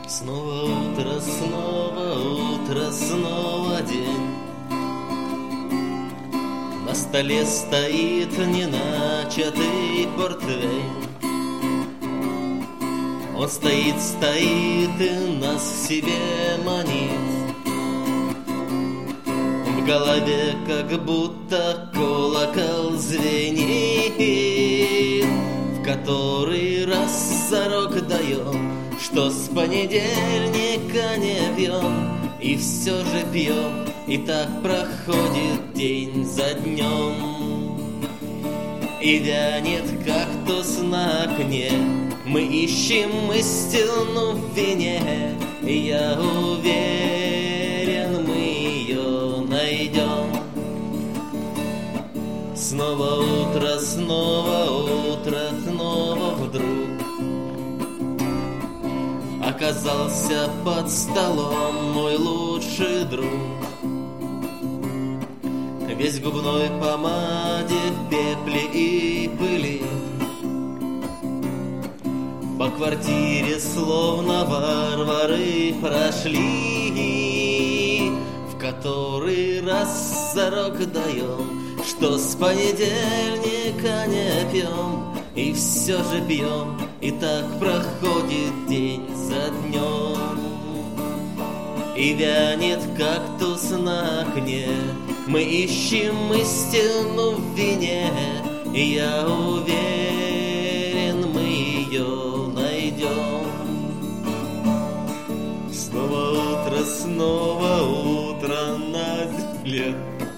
Снова утро, снова день. На столе стоит неначатый портвейн. Он стоит и нас к себе манит. В голове как будто колокол звенит. В который раз зарок даем, что с понедельника не пьем. И все же пьем, и так проходит день за днем. И вянет кактус на окне. Мы ищем истину в вине. И я уверен, мы ее найдем. Снова утро, снова вдруг оказался под столом мой лучший друг. Весь в губной помаде, в пепле и пыли. По квартире словно варвары прошли. В который раз зарок даем, что с понедельника не пьем. И все же пьем, и так проходит день за днем. И вянет кактус на окне. Мы ищем истину в вине. И я уверен, мы ее найдем. Снова утро на земле.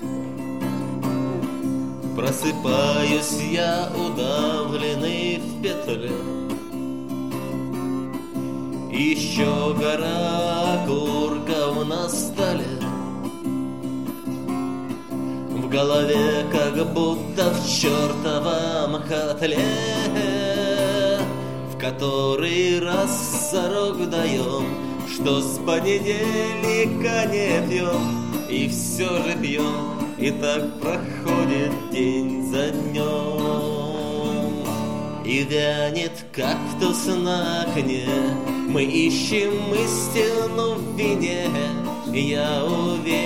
Просыпаюсь я удавленный в петле. Еще гора окурков на столе. В голове как будто в чертовом котле. В который раз зарок даем, что с понедельника не пьем. И все же пьем, и так проходит день за днем. И вянет кактус на окне. Мы ищем истину в вине. Я уверен,